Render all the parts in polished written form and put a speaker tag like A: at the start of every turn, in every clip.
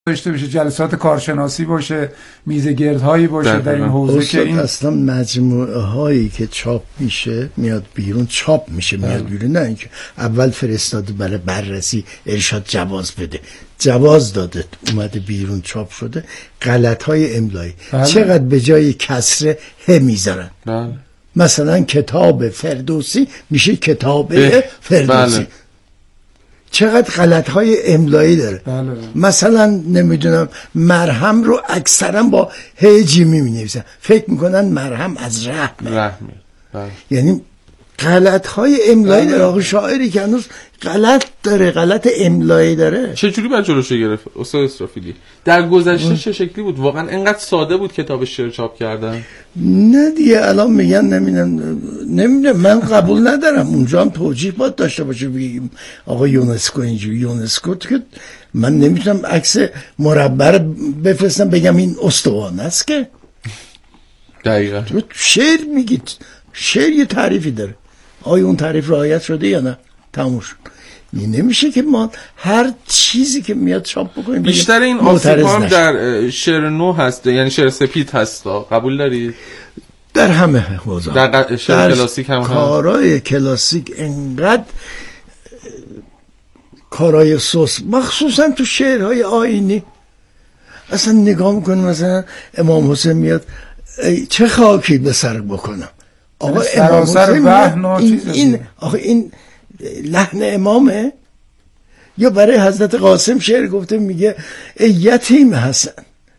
A: داشته بشه، جلسات کارشناسی باشه، میزگردهایی باشه در این حوزه که این
B: اصلا مجموعه هایی که چاپ میشه میاد بیرون، چاپ میشه میاد بیرون، نه اینکه اول فرستاده برای بررسی ارشاد جواز بده، جواز داده اومده بیرون چاپ شده، غلط های املایی چقدر به جای کسره ه میذارن. مثلا کتاب فردوسی میشه کتاب فردوسی. چقدر غلط‌های املایی داره. مثلا نمیدونم مرهم رو اکثرا با هجی می‌نویسن، فکر میکنن مرهم از رحمه. یعنی غلط‌های املایی داره. آقا شاعری که هنوز غلط داره، غلط املایی داره.
C: چه جوری باید جلوشو گرفت استاد اسرافیلی؟ در گذشته چه شکلی بود؟ واقعا اینقدر ساده بود کتاب شعر چاپ کردن؟
B: نه دیگه الان میگن نمیدونم من قبول ندارم. اونجا هم توجیه باید داشته باشه، بگیم آقا یونسکو اینجوری، یونسکو که من نمیتونم عکس مربع بفرستم بگم این استوانه است که.
C: دقیقاً
B: شعر میگید، شعر یه تعریفی داره، آیا اون تعریف رعایت شده یا نه؟ تموم شد. نمیشه که ما هر چیزی که میاد چاپ بکنیم.
C: بیشتر این آسیب هم در شعر نو هست، یعنی شعر سپید هست. قبول داری؟
B: در همه حوزه،
C: در شعر کلاسیک هم
B: کارهای کلاسیک انقدر کارهای سوس، مخصوصا تو شعرهای آیینی اصلا نگاه میکنیم. مثلا امام حسین میاد چه خاکی به سر بکنم، آقا امام حسین این لحن امامه؟ یا برای حضرت قاسم شعر گفته میگه ای یتیم حسن.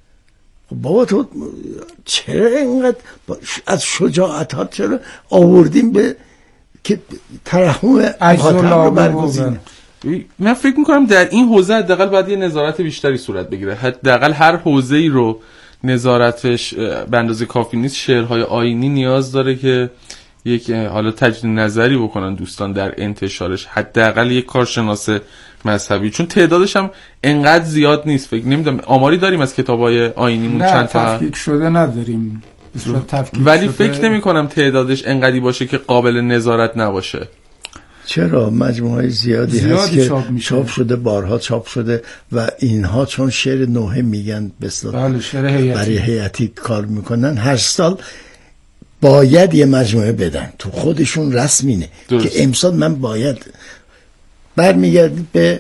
B: خب بابا تو چرا اینقدر از شجاعتات چرا آوردیم به که ترحم خاطر رو برگزینه؟
C: من فکر میکنم در این حوزه حداقل باید یه نظارت بیشتری صورت بگیره. حداقل هر حوزه‌ای رو نظارتش به اندازه کافی نیست. شعرهای آیینی نیاز داره که یک حالا تجدید نظری بکنن دوستان در انتشارش، حداقل یک کارشناس مذهبی، چون تعدادش هم انقدر زیاد نیست. فکر نمیدونم آماری داریم از کتابای آیینیمون چند تا
A: تفکیک شده نداریم،
C: ولی فکر نمی کنم تعدادش انقدری باشه که قابل نظارت نباشه.
B: چرا مجموعه زیادی هست که چاپ شده، بارها چاپ شده و اینها چون شعر نوحه میگن برای هیئتی کار میکنن، هر سال باید یه مجموعه بدن، تو خودشون رسمینه که امسال من باید. برمیگردید به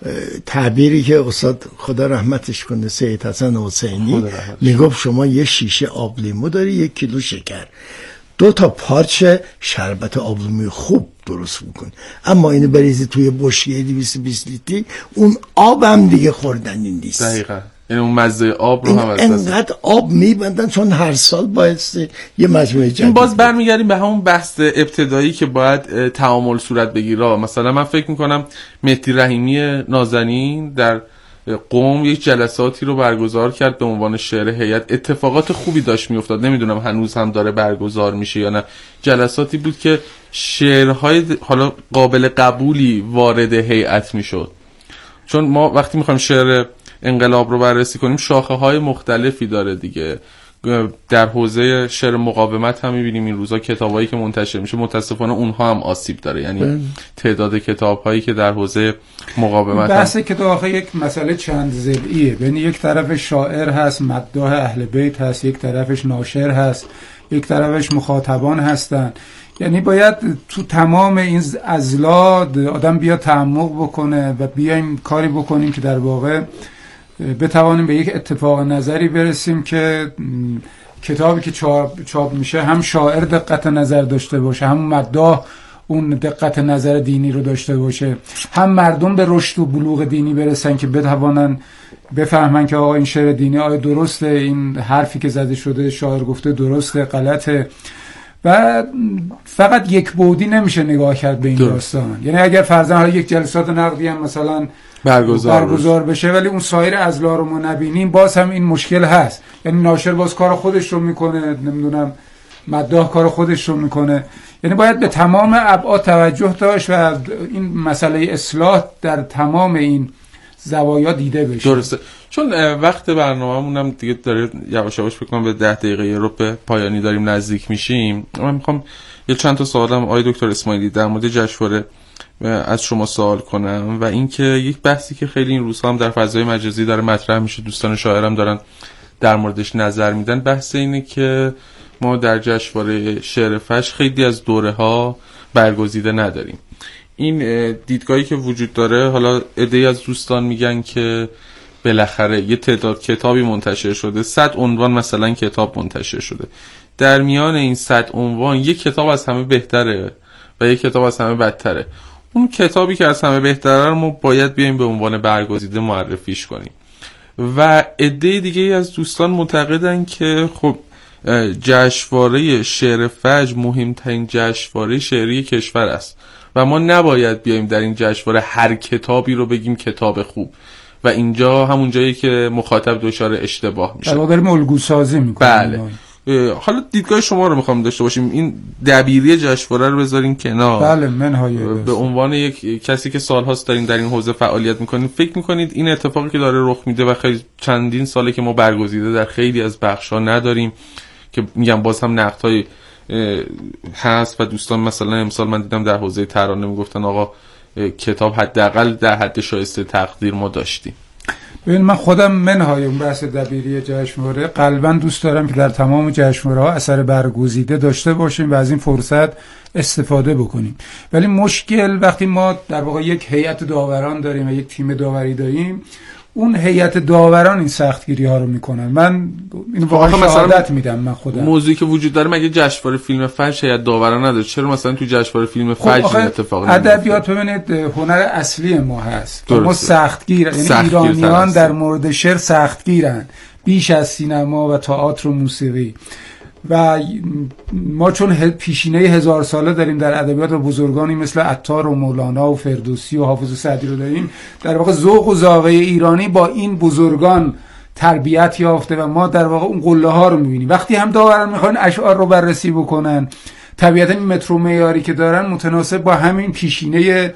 B: تعبیری که استاد خدا رحمتش کنه سید حسن حسینی میگفت شما یه شیشه آب لیمو داری، 1 کیلو شکر، 2 تا پارچه شربت آب لیمو خوب درست میکنی، اما اینو بریزی توی بشکه 220 لیتری، اون آب هم دیگه خوردنی نیست.
C: دقیقاً این اون مزه آب رو هم از
B: انقدر آب میبندن چون هر سال باید یه مجموعه جدید.
C: باز برمیگردیم به همون بحث ابتدایی که باید تعامل صورت بگیره. مثلا من فکر میکنم مهدی رحیمی نازنین در قم یک جلساتی رو برگزار کرد به عنوان شعر هیئت. اتفاقات خوبی داشت میافتاد، نمیدونم هنوز هم داره برگزار میشه یا نه. جلساتی بود که شعرهای حالا قابل قبولی وارد هیئت میشد، چون ما وقتی میخوایم شعر انقلاب رو بررسی کنیم شاخه های مختلفی داره دیگه. در حوزه شعر مقاومت هم میبینیم این روزا کتابایی که منتشر میشه متاسفانه اونها هم آسیب داره، یعنی تعداد کتابهایی که در حوزه مقاومت
A: بحث کتاب آخه یک مسئله چند ضلعیه، یعنی یک طرف شاعر هست، مداح اهل بیت هست، یک طرفش ناشر هست، یک طرفش مخاطبان هستن. یعنی باید تو تمام این اضلاع آدم بیا تعمق بکنه و بیایم کاری بکنیم که در واقع بتوانیم به یک اتفاق نظری برسیم که کتابی که چاپ میشه هم شاعر دقت نظر داشته باشه، هم مداح اون دقت نظر دینی رو داشته باشه، هم مردم به رشد و بلوغ دینی برسن که بتوانن بفهمن که آقا این شعر دینی آیا درسته، این حرفی که زده شده شاعر گفته درسته غلطه. و فقط یک بعدی نمیشه نگاه کرد به این داستان. یعنی اگر فرضاً یک جلسات نقدی هم مثلا برگزار بشه ولی اون سایر اضلاع رو ما نبینیم، باز هم این مشکل هست. یعنی ناشر باز کار خودش رو میکنه، نمیدونم مداح کار خودش رو میکنه. یعنی باید به تمام ابعاد توجه داشت و این مسئله اصلاح در تمام این زوایا دیده بشه.
C: درسته. چون وقت برنامه‌مون هم دیگه داره یواش یواش فکر کنم به 10 دقیقه رو به پایانی داریم نزدیک میشیم. من میخوام یه چند تا سوالم آقای دکتر اسماعیلی در مورد جشنواره از شما سوال کنم و اینکه یک بحثی که خیلی این روزها هم در فضای مجازی داره مطرح میشه، دوستان شاعرم دارن در موردش نظر میدن، بحث اینه که ما در جشنواره شعر فجر خیلی از دوره‌ها برگزیده نداریم. این دیدگاهی که وجود داره، حالا عده‌ای از دوستان میگن که بالاخره یه تعداد کتابی منتشر شده، 100 عنوان مثلا کتاب منتشر شده، در میان این 100 عنوان یک کتاب از همه بهتره و یک کتاب از همه بدتره. اون کتابی که از همه بهتره رو ما باید بیایم به عنوان برگزیده معرفیش کنیم. و عده دیگه از دوستان معتقدن که خب جشنواره شعر فجر مهمترین جشنواره شعری کشور است و ما نباید بیایم در این جشنواره هر کتابی رو بگیم کتاب خوب و اینجا همون جایی که مخاطب دچار اشتباه میشه.
A: الان داریم الگو سازی میکنیم.
C: بله. حالا دیدگاه شما رو میخوام داشته باشیم، این دبیری جشنواره رو بذارین کنار.
A: بله منهای
C: به عنوان یک کسی که سالهاست دارین در این حوزه فعالیت میکنین، فکر میکنید این اتفاقی که داره رخ میده و خیلی چندین ساله که ما برگزیده در خیلی از بخشا نداریم که میگم باز هم نقدهای هست و دوستان مثلا امسال من دیدم در حوزه ترانه میگفتن آقا کتاب حداقل در حد شایسته تقدیر ما داشتیم.
A: ببین من خودم منهای اون بحث دبیری جشنواره قلبا دوست دارم که در تمام جشنواره‌ها اثر برگزیده داشته باشیم و از این فرصت استفاده بکنیم، ولی مشکل وقتی ما در واقع یک هیئت داوران داریم و یک تیم داوری داریم، اون هیئت داوران این سختگیری ها رو میکنن. من این واقعا شهادت میدم. من خودم
C: موضوعی که وجود داره، مگه جشنواره فیلم فجر هیئت داوران نداره؟ چرا مثلا تو جشنواره فیلم فجر این اتفاق نمیفته؟
A: ادبیات ببینید هنر اصلی ما هست. ما سختگیر، یعنی ایرانیان در مورد شعر سختگیرن بیش از سینما و تئاتر و موسیقی، و ما چون پیشینه 1000 ساله داریم در ادبیات و بزرگانی مثل عطار و مولانا و فردوسی و حافظ سعدی رو داریم، در واقع ذوق و ذائقه ایرانی با این بزرگان تربیت یافته و ما در واقع اون قله ها رو می‌بینیم. وقتی هم داوران می‌خوان اشعار رو بررسی بکنن، طبیعتا این متر و معیاری که دارن متناسب با همین پیشینه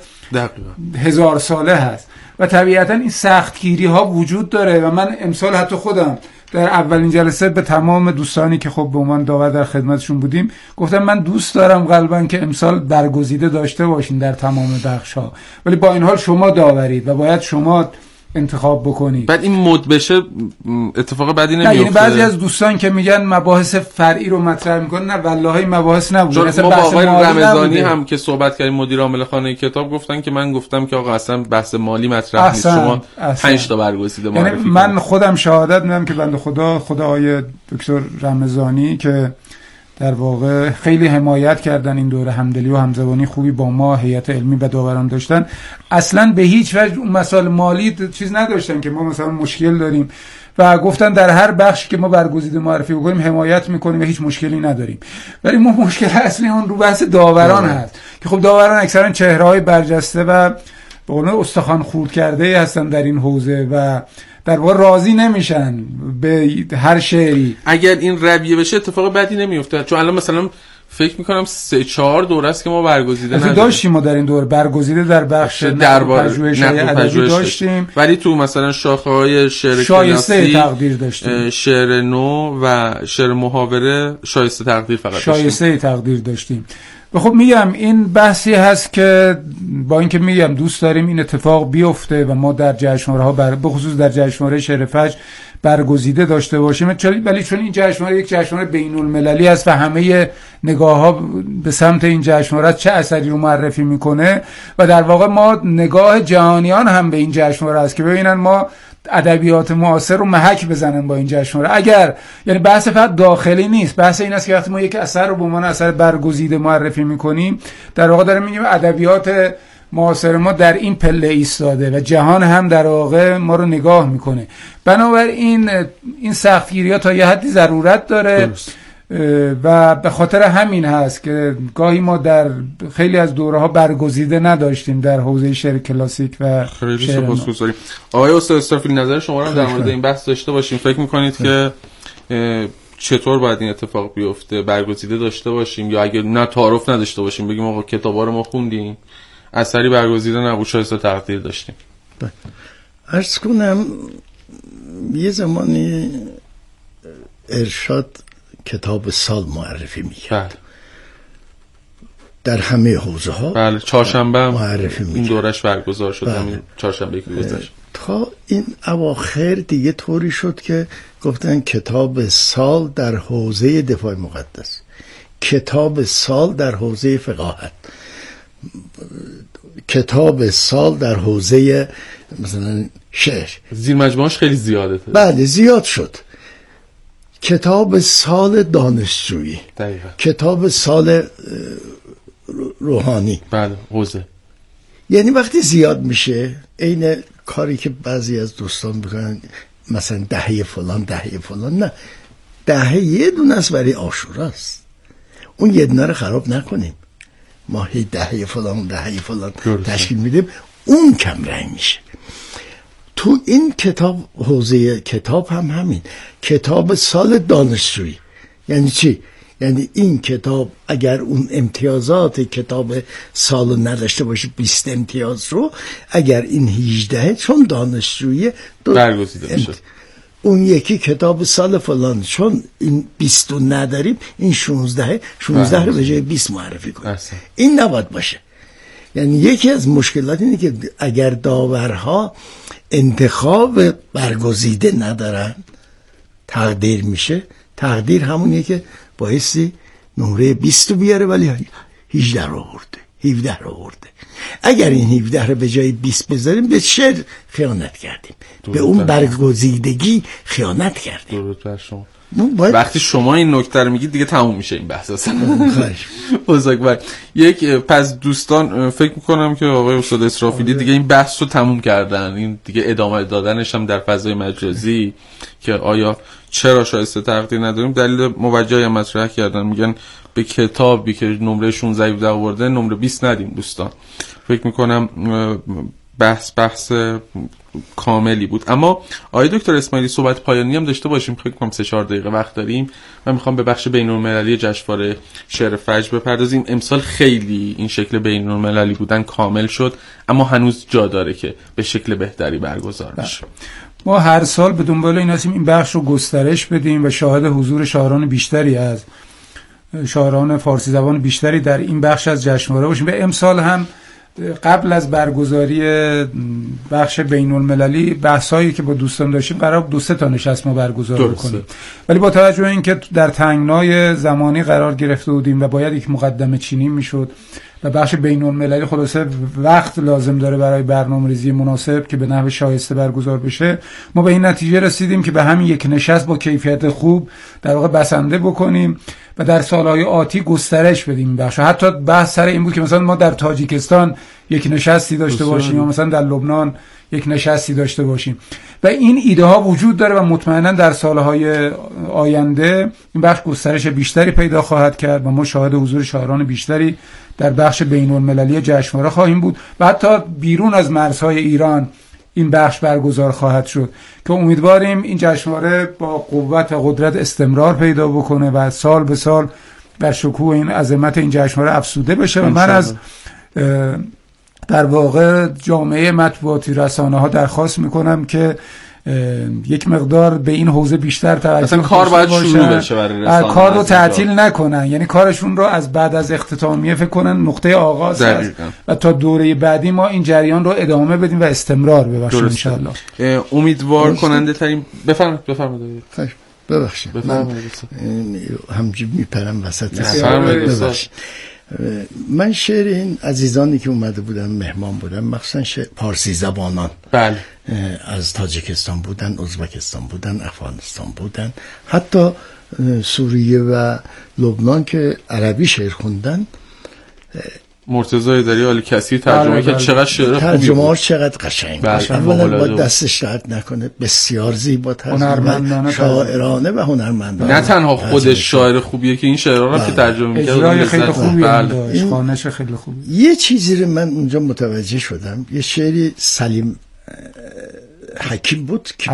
A: 1000 ساله هست و طبیعتا این سختگیری ها وجود داره. و من امسال حتی خودم در اولین جلسه به تمام دوستانی که خب به عنوان داور در خدمتشون بودیم گفتم من دوست دارم قلباً که امسال برگزیده داشته باشین در تمام بخش‌ها، ولی با این حال شما داورید و باید شما انتخاب بکنید.
C: بعد این مد بشه اتفاق بدی نمیفته.
A: یعنی بعضی از دوستان که میگن مباحث فرعی رو مطرح میکنن، نه والله مباحث نبوده.
C: مثلا ما با آقای رمضانی هم که صحبت کردیم، مدیر عامل خانه کتاب، گفتن که من گفتم که آقا اصلا بحث مالی مطرح نیست، شما 5 تا برگزیده معرفی کنید.
A: من خودم شهادت میدم که بنده خدا آقای دکتر رمضانی که در واقع خیلی حمایت کردن این دوره، همدلی و همزبانی خوبی با ما هیئت علمی و داوران داشتن، اصلا به هیچ وجه اون مسائل مالی چیز نداشتن که ما مثلا مشکل داریم و گفتن در هر بخشی که ما برگزیده معرفی بکنیم حمایت میکنیم و هیچ مشکلی نداریم. ولی ما مشکل اصلی اون رو بحث داوران هست که خب داوران اکثرا چهره‌های برجسته و به قول استخوان خورد کرده هستن در این حوزه و در واقع راضی نمیشن به هر شعری.
C: اگر این رویه بشه اتفاق بدی نمیفته، چون الان مثلا فکر میکنم 3-4 دوره است که ما برگزیده
A: داشتیم. ما در این دوره برگزیده در بخش پژوهش ادبی داشتیم،
C: ولی تو مثلا شاخه‌های شعر
A: شایسته تقدیر داشتیم،
C: شعر نو و شعر محاوره شایسته تقدیر فقط
A: شایسته تقدیر داشتیم. و خب میگم این بحثی هست که با اینکه میگم دوست داریم این اتفاق بیفته و ما در جشنواره‌ها به خصوص در جشنواره شعر فجر برگزیده داشته باشیم، ولی چون این جشنواره یک جشنواره بین‌المللی است و همه نگاه‌ها به سمت این جشنواره چه اثری رو معرفی میکنه و در واقع ما نگاه جهانیان هم به این جشنواره است که ببینن ما ادبیات معاصر رو محک بزنن با این جشنواره. اگر یعنی بحث فقط داخلی نیست، بحث این است که وقتی ما یک اثر رو به عنوان اثر برگزیده معرفی میکنیم، در واقع داریم میگیم ادبیات معاصر ما در این پله ایستاده و جهان هم در واقع ما رو نگاه میکنه. بنابراین این سختگیری‌ها تا یه حدی ضرورت داره و به خاطر همین هست که گاهی ما در خیلی از دوره‌ها برگزیده نداشتیم در حوزه شعر کلاسیک و
C: خیلی سپاسگزاریم. آقای استاد اسرافیل، نظر شما رو در مورد این بحث داشته باشیم. فکر می‌کنید که چطور باید این اتفاق بیفته؟ برگزیده داشته باشیم یا اگه نه تعارف نداشته باشیم بگیم آقا کتابا رو ما خوندیم، اثری برگزیده نبود، شایسته تقدیر داشتیم؟
B: عرض کنم یه زمانی ارشاد کتاب سال معرفی میکرد. در همه حوزه ها.
C: بله، چهارشنبه
B: معرفی
C: این دورش برگزار شد. همین چهارشنبه که گذشت.
B: تا این اواخر دیگه طوری شد که گفتن کتاب سال در حوزه دفاع مقدس، کتاب سال در حوزه فقاهت، کتاب سال در حوزه مثلا شعر.
C: زیر مجموعش خیلی زیاده.
B: بله زیاد شد. کتاب سال دانشجویی،
C: دقیقا.
B: کتاب سال روحانی.
C: بله، حوزه.
B: یعنی وقتی زیاد میشه، عین کاری که بعضی از دوستان میکنن مثلا دهه فلان دهه فلان، نه، دهه یه دونه است برای عاشوراست. اون یه دونه رو خراب نکنیم. ما هی دهه فلان تشکیل میدیم، اون کم رنگ میشه. تو این کتاب، حوزه کتاب هم همین، کتاب سال دانشجویی. یعنی چی؟ یعنی این کتاب اگر اون امتیازات کتاب سال نداشته باشه 20 امتیاز رو، اگر این 18 چون دانشجویی
C: برگزیده میشه.
B: اون یکی کتاب سال فلان چون این 20 رو نداریم، این 16 رو به جای 20 معرفی کنیم. این نباید باشه. یعنی یکی از مشکلات اینه که اگر داورها انتخاب برگزیده ندارن، تقدیر میشه. تقدیر همونیه که بایستی نمره 20 رو بیاره ولی 18 رو آورده، 17 رو آورده. اگر این 17 رو به جای 20 بذاریم به شعر خیانت کردیم، به اون برگزیدگی خیانت کردیم.
C: درود بر شما. وقتی شما این نکته رو میگید دیگه تموم میشه این بحث اصلا. بزرگوار. پس دوستان فکر میکنم که آقای استاد اسرافیلی دیگه این بحث رو تموم کردن. این دیگه ادامه دادنش هم در فضای مجازی که آیا چرا شایسته تقدیر نداریم، دلیل موجهی هم مطرح کردن. میگن به کتابی که نمره 16 آورده نمره 20 ندیم. دوستان فکر میکنم بحث کاملی بود. اما آقای دکتر اسماعیلی صحبت پایانی هم داشته باشیم. فکر کنم 3-4 دقیقه وقت داریم. من میخوام به بخش بین‌المللی جشنواره شعر فجر بپردازیم. امسال خیلی این شکل بین‌المللی بودن کامل شد، اما هنوز جا داره که به شکل بهتری برگزار بشه.
A: ما هر سال به دنبال این هستیم این بخش رو گسترش بدیم و شاهد حضور شاعران بیشتری از شاعران فارسی زبان بیشتری در این بخش از جشنواره باشیم. به امسال هم قبل از برگزاری بخش بین المللی بحثایی که با دوستان داشتیم قرار 2-3 تا نشست ما برگزار کنیم، ولی با توجه به اینکه در تنگنای زمانی قرار گرفته بودیم و باید یک مقدمه چینی میشد و بخش بین المللی خلاصه وقت لازم داره برای برنامه‌ریزی مناسب که به نحو شایسته برگزار بشه، ما به این نتیجه رسیدیم که به همین یک نشست با کیفیت خوب در واقع بسنده بکنیم و در سالهای آتی گسترش بدیم بخش. حتی بحث سر این بود که مثلا ما در تاجیکستان یک نشستی داشته باشیم یا مثلا در لبنان یک نشستی داشته باشیم و این ایده ها وجود داره و مطمئنا در سالهای آینده این بخش گسترش بیشتری پیدا خواهد کرد و ما شاهد حضور شاعران بیشتری در بخش بین المللی جشنواره خواهیم بود و حتی بیرون از مرزهای ایران این بخش برگزار خواهد شد که امیدواریم این جشنواره با قوت و قدرت استمرار پیدا بکنه و سال به سال بر شکوه این عظمت این جشنواره افزوده بشه. و من از در واقع جامعه مطبوعاتی رسانه ها درخواست میکنم که یک مقدار به این حوزه بیشتر توجه
C: کار باید شروع بشه برای رسانه،
A: کار رو تعطیل نکنن، یعنی کارشون رو از بعد از اختتامیه فکر کنن نقطه آغاز هست و تا دوره بعدی ما این جریان رو ادامه بدیم و استمرار ببخشیم ان شاء الله.
C: امیدوار کننده ترین بفرمایید.
B: ببخشید من همجوری میپرم وسط. من شعر این عزیزانی که اومده بودن مهمان بودن، مخصوصا پارسی زبانان،
C: بله،
B: از تاجیکستان بودن، ازبکستان بودن، افغانستان بودن، حتی سوریه و لبنان که عربی شعر خوندن.
C: مرتضی ایدری عالی کسی ترجمه که چقدر شعر خوبی بود،
B: ترجمه ها چقدر قشنگ بود. اولا با دستش درد نکنه، بسیار زیبا ترجمه، شاعرانه و هنرمندانه.
C: نه تنها خودش شاعر خوبیه که این شعرها رو که ترجمه می‌کرد،
A: اجرای خیلی خوبی داشت، خوانش خیلی خوبی.
B: یه چیزی رو من اونجا متوجه شدم، یه شعری سلیم حکیم بود که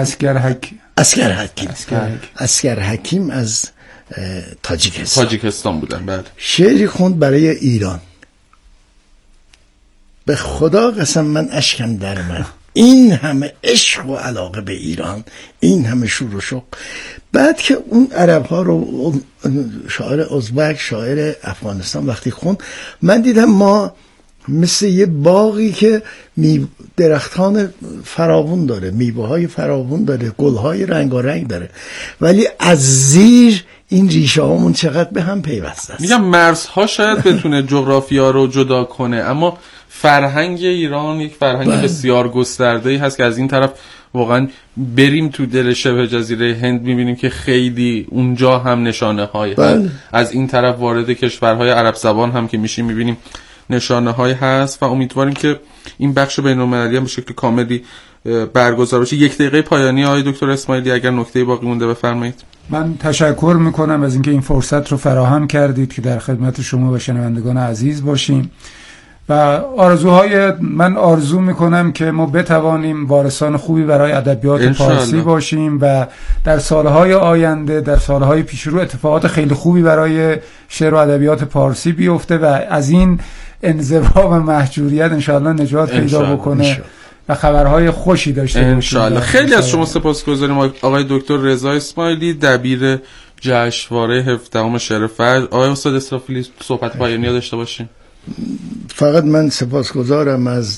B: اسکر حکیم از
C: تاجیکستان بودن. بعد
B: شعری خوند برای ایران. به خدا قسم من اشکم در من این همه عشق و علاقه به ایران، این همه شور و شوق. بعد که اون عرب ها رو شاعر ازبک، شاعر افغانستان وقتی خوند، من دیدم ما مثل یه باغی که درختان فراوون داره، میوه های فراوون داره، گل های رنگارنگ داره، ولی از زیر این ریشه هامون چقدر به هم پیوسته است.
C: میگم مرزها شاید بتونه جغرافیا رو جدا کنه، اما فرهنگ ایران یک فرهنگ بسیار گسترده‌ای هست که از این طرف واقعا بریم تو دل شبه جزیره هند میبینیم که خیلی اونجا هم نشانه های هست. از این طرف وارد کشورهای عرب زبان هم که میشیم میبینیم نشانه های هست و امیدواریم که این بخش بین‌المللی هم به شکل کاملی برگزار بشه. 1 دقیقه پایانی آقای دکتر اسماعیلی اگر نکته باقی مونده بفرمایید. من
A: تشکر میکنم از اینکه این فرصت رو فراهم کردید که در خدمت شما و شنوندگان عزیز باشیم و من آرزو میکنم که ما بتوانیم وارثان خوبی برای ادبیات فارسی باشیم و در سالهای آینده، در سالهای پیشرو اتفاقات خیلی خوبی برای شعر و ادبیات فارسی بیفته و از این انزوا و محجوریت انشاءالله نجات پیدا بکنه و خبرهای خوشی داشته باشیم
C: انشاءالله. خیلی از شما سپاسگزاریم آقای دکتر رضا اسماعیلی، دبیر جشنواره 17 شعر فجر. آقای استاد اسرافیلی صحبت پایانی داشته باشیم.
B: فقط من سپاسگزارم از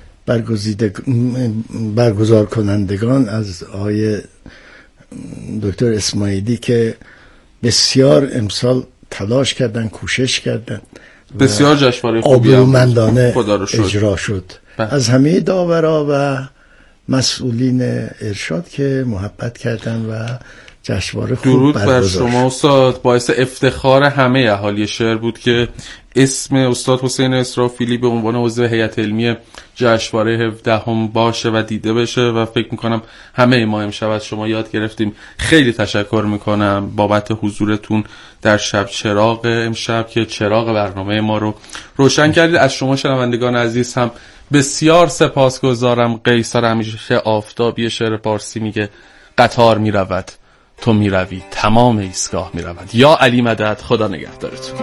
B: برگزار کنندگان، از آقای دکتر اسماعیلی که بسیار امسال تلاش کردن، کوشش کردن،
C: بسیار جشنواره
B: خوبی آبرومندانه اجرا شد. از همه داورا و مسئولین ارشاد که محبت کردن و جشنواره خوب
C: درود
B: برگزار
C: بر شما استاد. باعث افتخار همه اهالی شعر بود که اسم استاد حسین اسرافیلی به عنوان عضو هیئت علمی جشنواره 17 باشه و دیده بشه و فکر میکنم همه ما امشب از شما یاد گرفتیم. خیلی تشکر میکنم بابت حضورتون در شب چراغ امشب که چراغ برنامه ما رو روشن کردید. از شما شنوندگان عزیز هم بسیار سپاسگزارم. قیصر همیشه آفتابی شعر پارسی میگه قطار میرود تو میروی، تمام ایستگاه میرود. یا علی مدد، خدا نگهدارتون.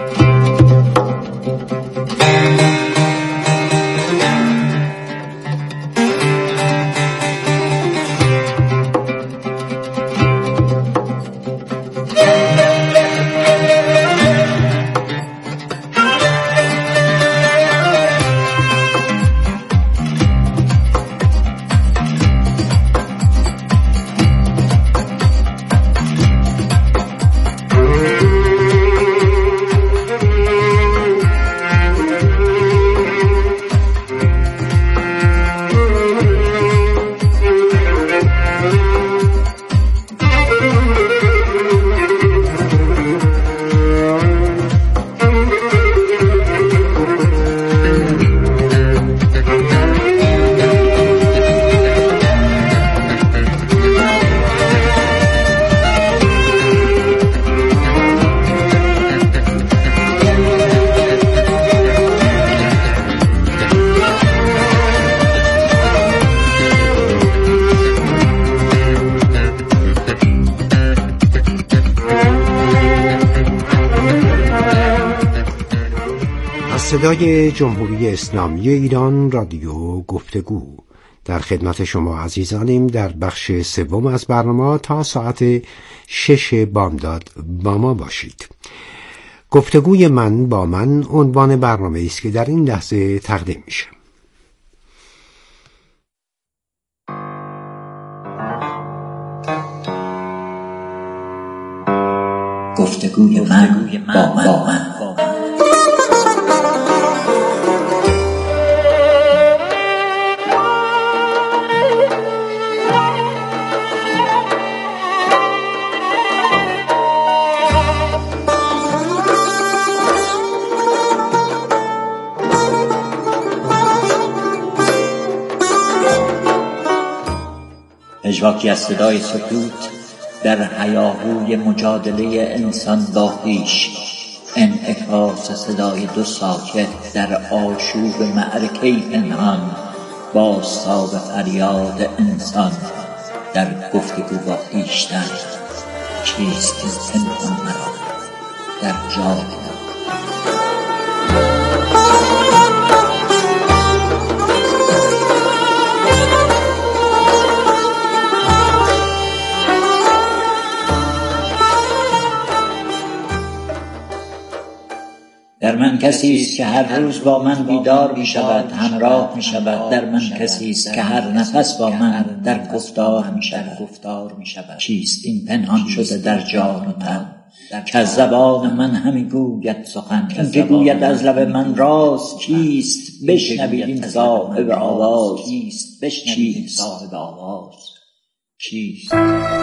D: صدای جمهوری اسلامی ایران، رادیو گفتگو در خدمت شما عزیزانیم. در بخش سوم از برنامه تا ساعت 6 بامداد با ما باشید. گفتگوی من با من عنوان برنامه است که در این لحظه تقدیم میشه.
E: گفتگوی من با من. پژواکی از صدای سکوت در هیاهوی مجادله انسان با خویش، انعکاس صدای دو ساکت در آشوب معرکه پنهان، بازتاب فریاد انسان در گفتگو با خویشتن. چیست این پنهان مرا در جای در من کسی است که هر روز با من بیدار می شود، همراه می شود. در من کسی است که هر نفس با من در گفتار می شود. چیست این پنهان شده در جان و تن که از زبان من همی گوید سخن؟ این که گوید از لب من راز کیست؟ بشنوید این صاحب آواز چیست؟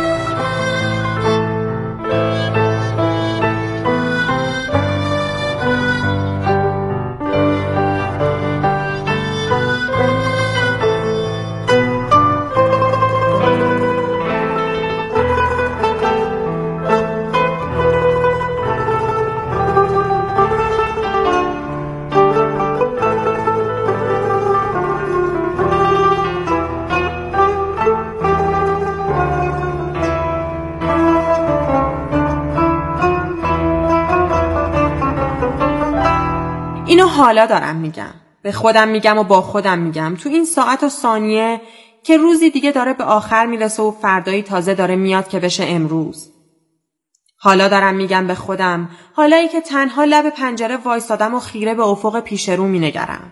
F: اینو حالا دارم میگم، به خودم میگم و با خودم میگم، تو این ساعت و ثانیه که روزی دیگه داره به آخر میرسه و فردایی تازه داره میاد که بشه امروز. حالا دارم میگم به خودم، حالایی که تنها لب پنجره وایسادم و خیره به افق پیش رو مینگرم.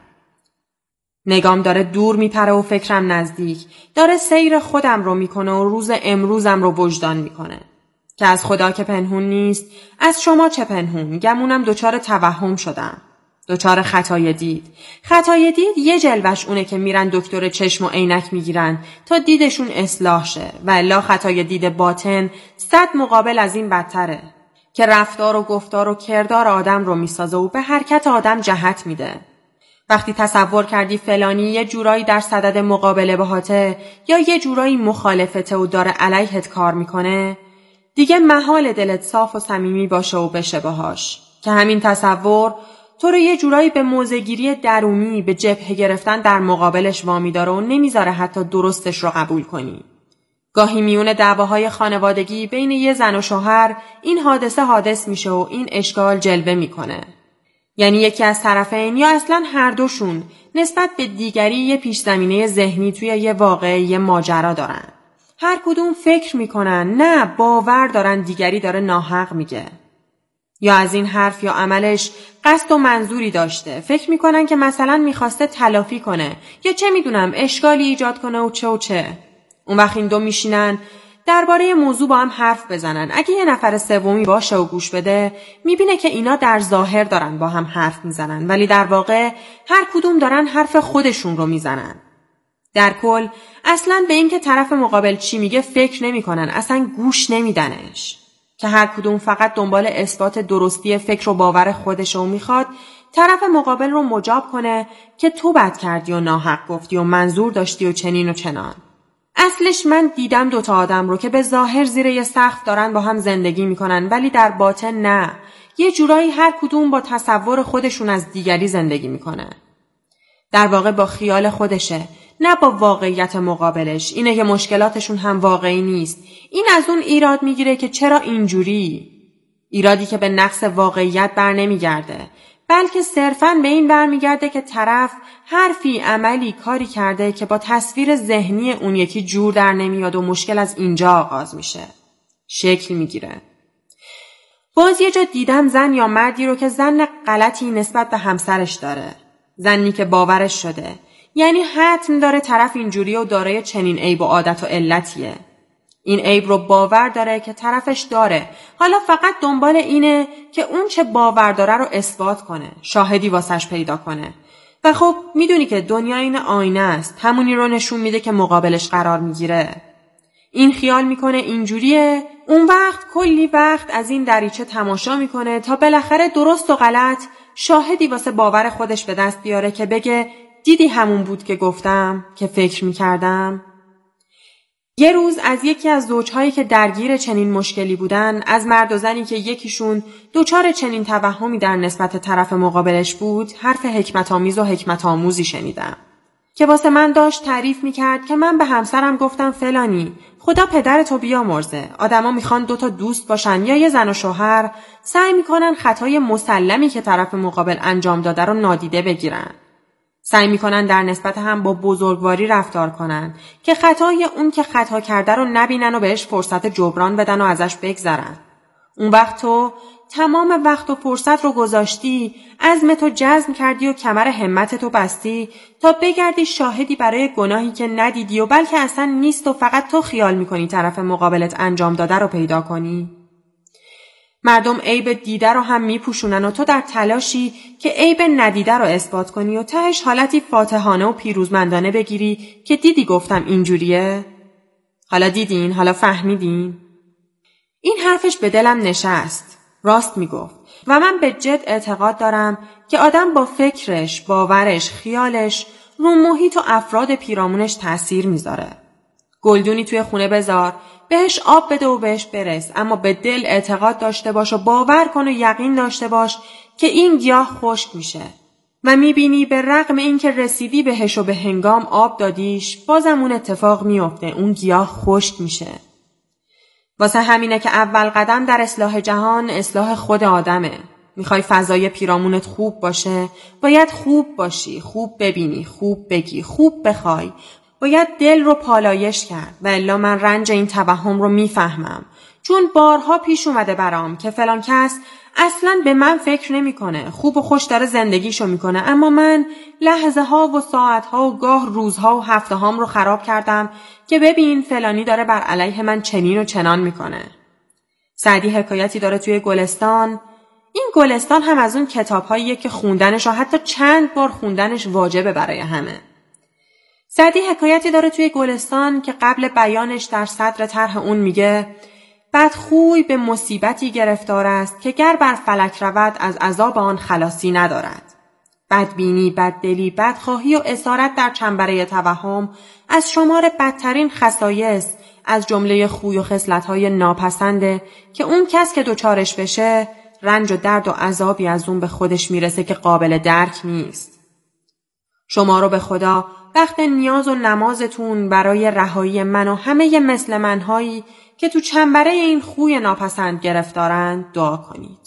F: نگام داره دور میپره و فکرم نزدیک، داره سیر خودم رو میکنه و روز امروزم رو وجدان میکنه. که از خدا که پنهون نیست، از شما چه پنهون؟ گمونم دچار توهم شدم. دچار خطای دید. خطای دید یه جلوش اونه که میرن دکتر چشم و عینک میگیرن تا دیدشون اصلاح شه، و الا خطای دید باطن 100 مقابل از این بدتره که رفتار و گفتار و کردار آدم رو میسازه و به حرکت آدم جهت میده. وقتی تصور کردی فلانی یه جورایی در صدد مقابله باهاته یا یه جورایی مخالفته و داره علیهت کار میکنه، دیگه محال دلت صاف و صمیمی باشه و بشه باهاش، که همین تصور تو رو یه جورایی به موضع‌گیری درونی، به جبهه گرفتن در مقابلش وامی داره و نمیذاره حتی درستش رو قبول کنی. گاهی میون دعواهای خانوادگی بین یه زن و شوهر این حادثه میشه و این اشکال جلوه میکنه. یعنی یکی از طرفین یا اصلاً هر دوشون نسبت به دیگری یه پیش زمینه ذهنی توی یه واقعه، یه ماجرا دارن. هر کدوم فکر میکنن، نه باور دارن دیگری داره ناحق میگه. یا از این حرف یا عملش قصد و منظوری داشته. فکر میکنن که مثلا میخواسته تلافی کنه یا چه میدونم اشکالی ایجاد کنه و چه. اون وقت این دو میشینن درباره موضوع با هم حرف بزنن. اگه یه نفر سومی باشه و گوش بده، میبینه که اینا در ظاهر دارن با هم حرف میزنن، ولی در واقع هر کدوم دارن حرف خودشون رو میزنن. در کل اصلاً به این که طرف مقابل چی میگه فکر نمیکنن، اصلاً گوش نمیدنش. که هر کدوم فقط دنبال اثبات درستی فکر و باور خودش رو میخواد طرف مقابل رو مجاب کنه که تو بد کردی و ناحق گفتی و منظور داشتی و چنین و چنان. اصلش من دیدم دوتا آدم رو که به ظاهر زیر یه سقف دارن با هم زندگی میکنن، ولی در باطن نه. یه جورایی هر کدوم با تصور خودشون از دیگری زندگی میکنه. در واقع با خیال خودشه، نه با واقعیت مقابلش. اینه که مشکلاتشون هم واقعی نیست. این از اون ایراد میگیره که چرا اینجوری؟ ایرادی که به نقص واقعیت بر نمیگرده، بلکه صرفاً به این برمیگرده که طرف حرفی، عملی، کاری کرده که با تصویر ذهنی اون یکی جور در نمیاد و مشکل از اینجا آغاز میشه. شکل میگیره. باز یه جا دیدم زن یا مردی رو که زن غلطی نسبت به همسرش داره. زنی که باورش شده. یعنی حتم داره طرف اینجوری و دارای چنین عیب و عادت و علتیه. این عیب رو باور داره که طرفش داره. حالا فقط دنبال اینه که اون چه باور داره رو اثبات کنه. شاهدی واسش پیدا کنه. و خب میدونی که دنیا این آینه است. همونی رو نشون میده که مقابلش قرار میگیره. این خیال میکنه اینجوریه، اون وقت کلی وقت از این دریچه تماشا میکنه تا بالاخره درست و غلط شاهدی واسه باور خودش به دست بیاره که بگه دیدی همون بود که گفتم، که فکر میکردم. یه روز از یکی از زوجهایی که درگیر چنین مشکلی بودن، از مرد و زنی که یکیشون دچار چنین توهمی در نسبت طرف مقابلش بود، حرف حکمت آمیز و حکمت آموزی شنیدم که واسه من داشت تعریف میکرد که من به همسرم گفتم فلانی، خدا پدرتو بیامرزه، آدما میخوان دوتا دوست باشن یا یه زن و شوهر، سعی میکنن خطای مسلمی که طرف مقابل انجام داده رو نادیده بگیرن. سعی میکنن در نسبت هم با بزرگواری رفتار کنن که خطای اون که خطا کرده رو نبینن و بهش فرصت جبران بدن و ازش بگذرن. اون وقت تو تمام وقت و فرصت رو گذاشتی، عزمتو جزم کردی و کمر همتتو بستی تا بگردی شاهدی برای گناهی که ندیدی و بلکه اصلا نیست و فقط تو خیال میکنی طرف مقابلت انجام داده رو پیدا کنی؟ مردم عیب دیده رو هم میپوشونن و تو در تلاشی که عیب ندیده رو اثبات کنی و تهش حالتی فاتحانه و پیروزمندانه بگیری که دیدی گفتم اینجوریه؟ حالا دیدین؟ حالا فهمیدین؟ این حرفش به دلم نشست. راست میگفت و من به جد اعتقاد دارم که آدم با فکرش، باورش، خیالش رو محیط و افراد پیرامونش تأثیر میذاره. گلدونی توی خونه بذار، بهش آب بده و بهش برس، اما به دل اعتقاد داشته باش و باور کن و یقین داشته باش که این گیاه خشک میشه و میبینی به رغم اینکه رسیدی بهش و به هنگام آب دادیش بازم اون اتفاق میفته، اون گیاه خشک میشه. واسه همینه که اول قدم در اصلاح جهان اصلاح خود آدمه. میخوای فضای پیرامونت خوب باشه، باید خوب باشی، خوب ببینی، خوب بگی، خوب بخوای. باید دل رو پالایش کرد و الا من رنج این توهم رو میفهمم، چون بارها پیش اومده برام که فلان کس اصلاً به من فکر نمیکنه، خوب و خوش داره زندگیشو میکنه، اما من لحظه ها و ساعت ها و گاه روزها و هفته هام رو خراب کردم که ببین فلانی داره بر علیه من چنین و چنان میکنه. سعدی حکایتی داره توی گلستان. این گلستان هم از اون کتاب‌هاییه که خوندنش و حتی چند بار خوندنش واجبه برای همه. سعدی حکایتی داره توی گلستان که قبل بیانش در صدر طرح اون میگه بدخوی به مصیبتی گرفتار است که گر بر فلک رود از عذاب آن خلاصی ندارد. بدبینی، بددلی، بدخواهی و اسارت در چنبره توهم از شمار بدترین خصایص از جمله خوی و خصلت‌های ناپسنده که اون کس که دوچارش بشه رنج و درد و عذابی از اون به خودش میرسه که قابل درک نیست. شما رو به خدا وقت نیاز و نمازتون برای رهایی من و همه مثل منهایی که تو چنبره این خوی ناپسند گرفتارند دعا کنید.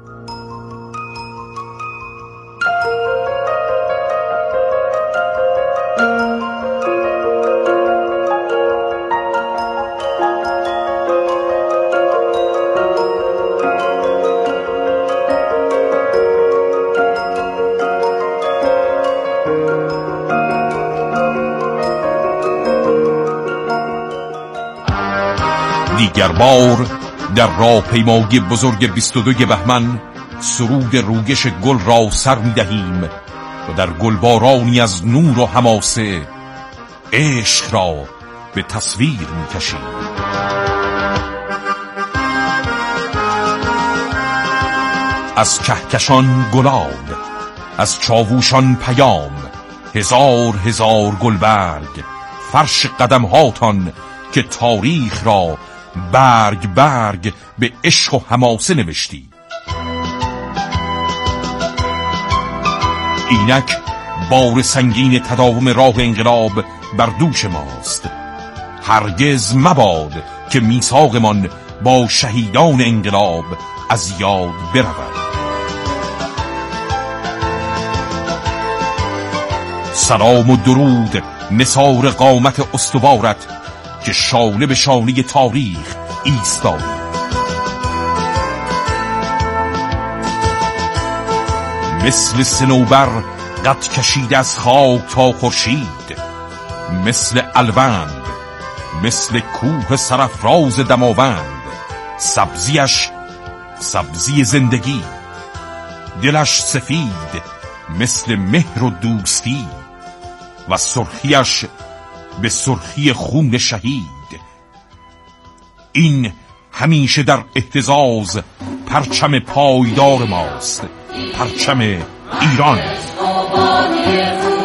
G: دیگر بار در راهپیمایی بزرگ 22 بهمن سرود رویش گل را سر می دهیم و در گلبارانی از نور و حماسه عشق را به تصویر می کشیم. از کهکشان گلاب، از چاووشان پیام، هزار هزار گلبرگ فرش قدم هاتان که تاریخ را برگ برگ به عشق و حماسه نوشتی. اینک بار سنگین تداوم راه انقلاب بر دوش ماست. هرگز مباد که میثاقمان با شهیدان انقلاب از یاد برود. سلام و درود نثار قامت استوارت که شانه به شانه تاریخ ایستاد. مثل صنوبر قد کشید از خاک تا خورشید، مثل الوند، مثل کوه سرافراز دماوند، سبزیش سبزی زندگی، دلش سفید مثل مهر و دوستی و سرخیش به سرخی خون شهید. این همیشه در اهتزاز پرچم پایدار ماست، پرچم ایران.